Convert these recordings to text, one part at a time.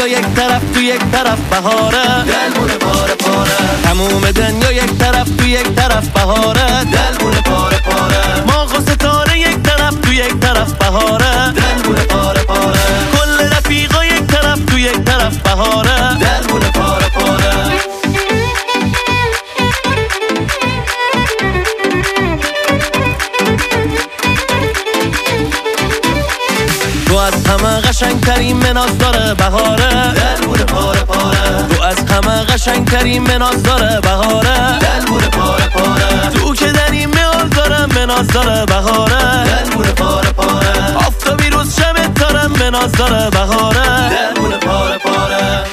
دنیا یک طرف تو یک طرف بهاره، دلمونه پاره پاره. تموم دنیا یک طرف تو یک طرف بهاره، دلمونه پاره پاره. ما ستاره یک طرف تو یک طرف بهاره، دلمونه پاره پاره. کل رفیقا یک طرف تو یک طرف بهاره، دلمونه پاره پاره. تو از همه قشنگترین مناز داره بهاره، دلمونه پاره پاره. تو از همه قشنگترین مناز داره بهاره، دلمونه پاره پاره. تو که در این میال داره مناز داره بهاره، دلمونه پاره پاره. آفتابی روز شب داره مناز داره بهاره، دلمونه پاره پاره.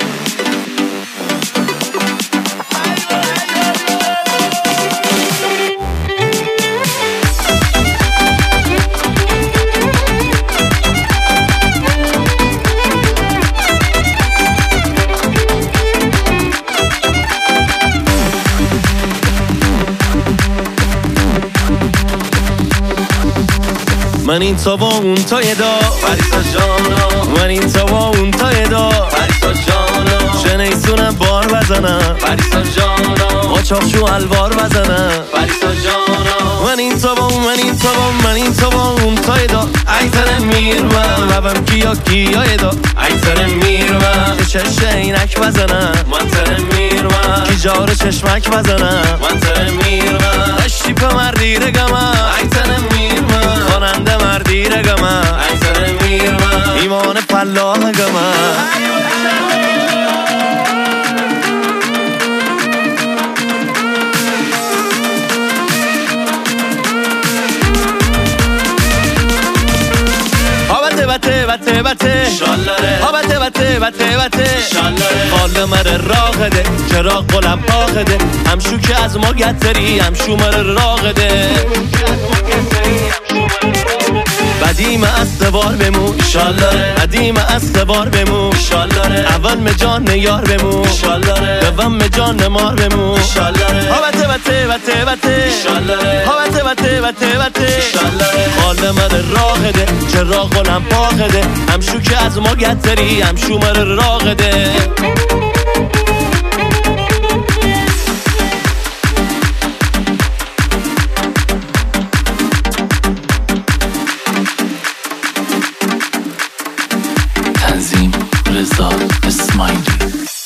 من این تا با اون تا یه دا پریسا جانا، من این تا با اون تا یه دا پریسا جانا، شنیسونم بار بزنم پریسا جانا، با چاقشو الوار بزنم پریسا جانا. من این تا با اون من این تا با من این تا با اون تا یه دا ایتن میرم لبم کیا کیا یه دا ایتن میرم که چشم اینک بزنم من تن میرم کی جار چشمک بزنم من تن میرم اشیپ مردی رگمم ایتن میرم خواننده مردی رگمم ایتن میرم ایمان فلاح گمم بته بته شالره ها بته بته بته بته شالره حال مره راغده چرا قلم پاخده همشو که از ما گتری همشو مره راغده بدیم استوار بمو شالره قدیم استوار بمو شالره اول مجان یار بمو شالره دوم مجان مار بمو شالره ها بته بته بته بته شالره ها بته بته بته بته شالره حال من راغده چرا قلم پاخده همشو که از ما گتری همشو مر راغده تنظیم رضا اسماعیلی.